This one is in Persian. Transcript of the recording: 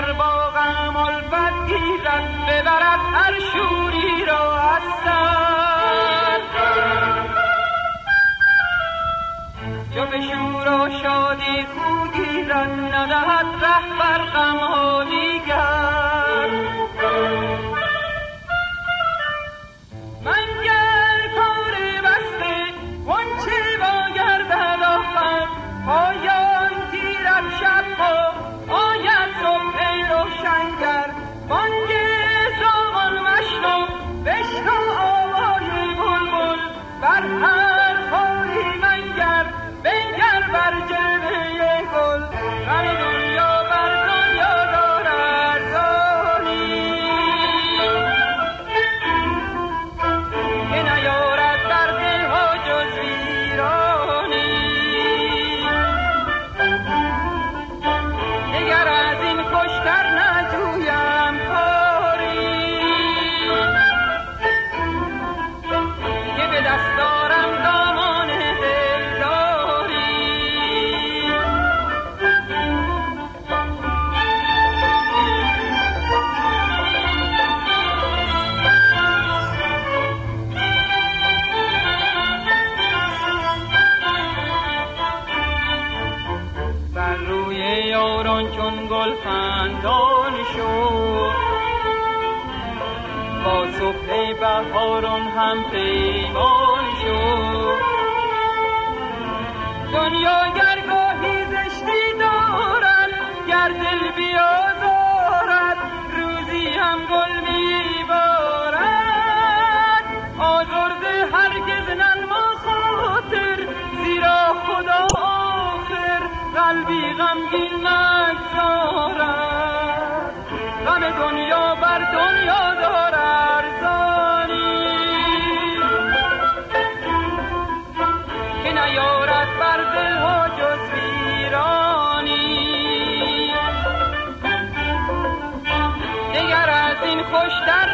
منگر با غم الفت گیرد ببرد هر شوری را از سر جو به شور و شادی خو گیرد ندهد ره بر غم‌ها دیگر منگر کار بسته غنچه با گردد آخر پایان گیرد شب‌ها آید صبح روشنگر بانگ زاغان مشنو بشنو آوای بلبل بر هر خاری منگر بنگر بر جلوه گل غم دنیا بر دنیا دار ارزانی که نیارد در دلها جز ویرانی دگر از این خوشتر نجویم کاری که به دست دارم دامان دلداری بر روی یاران چون گل خندان شد با صبح بهاران هم پیمان شد دنیا گرگاهی زشتی دارد گر دل بیازارد روزی هم گل میبارد آزرده هرگز ننما خاطر زیرا خدا آخر قلبی غمگین نگذارد غم دنیا بر دنیا دار ارزانی که نیارد بر دلها جز ویرانی دگر از این خوشتر